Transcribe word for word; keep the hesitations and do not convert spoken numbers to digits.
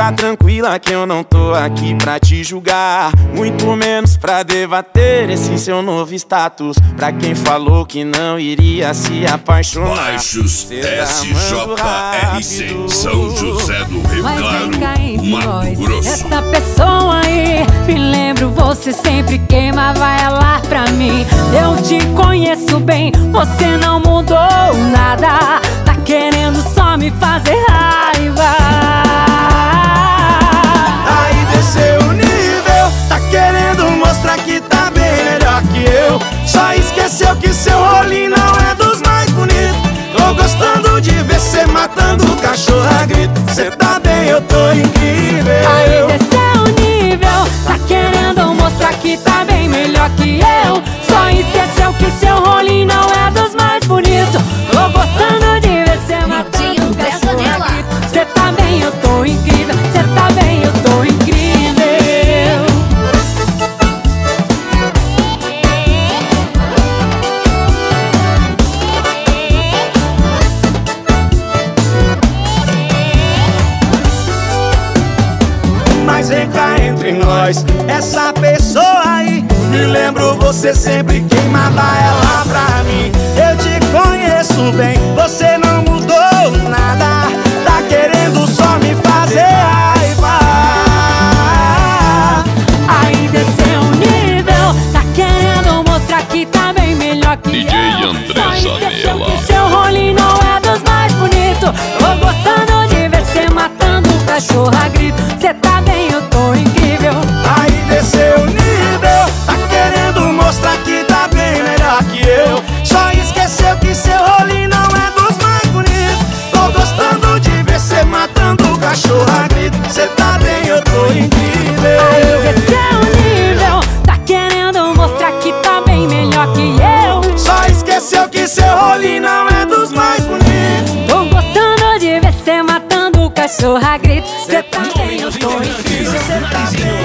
Fica tranquila que eu não tô aqui pra te julgar, muito menos pra debater esse seu novo status. Pra quem falou que não iria se apaixonar, Baixos S J R C, São José do Rio Claro, Mato Grosso. Essa pessoa aí, me lembro, você sempre queima, vai lá pra mim. Eu te conheço bem, você não mudou nada, tá querendo só me fazer raiva. Aí desceu o nível, tá querendo mostrar que tá bem melhor que eu. Só esqueceu que seu rolinho não é dos mais bonitos. Tô gostando de ver cê matando o cachorro a grito. Cê tá bem, eu tô incrível. Aí desceu o nível, tá querendo mostrar que tá bem melhor que eu. Só esqueceu que seu rolinho não é dos mais bonitos. Tô gostando de ver cê matando o cachorro a grito. Cê tá bem, eu tô incrível. Cê tá bem, eu tô incrível. Mas vem cá entre nós, essa pessoa aí, me lembro, você sempre queimava ela pra mim. Eu te conheço bem, você não mudou nada, tá querendo só me fazer raiva. Aí desceu o nível, tá querendo mostrar que tá bem melhor que D J eu. André Só esqueceu Zanella. que seu rolinho não é dos mais bonitos. Tô gostando de ver cê matando o cachorro a grito. Cê tá bem, eu tô incrível. Aí desceu o nível, tá querendo mostrar que tá bem melhor que eu. Só esqueceu que seu rolinho não é dos mais bonitos. Tô gostando de ver cê matando o cachorro a grito. Cê tá bem, eu tô incrível. Aí desceu o nível, tá querendo mostrar que tá bem melhor que eu. Só esqueceu que seu rolinho não é dos mais bonitos. Tô gostando de ver cê matando o cachorro a grito. Cê tá bem, eu tô incrível. Cê tá bem.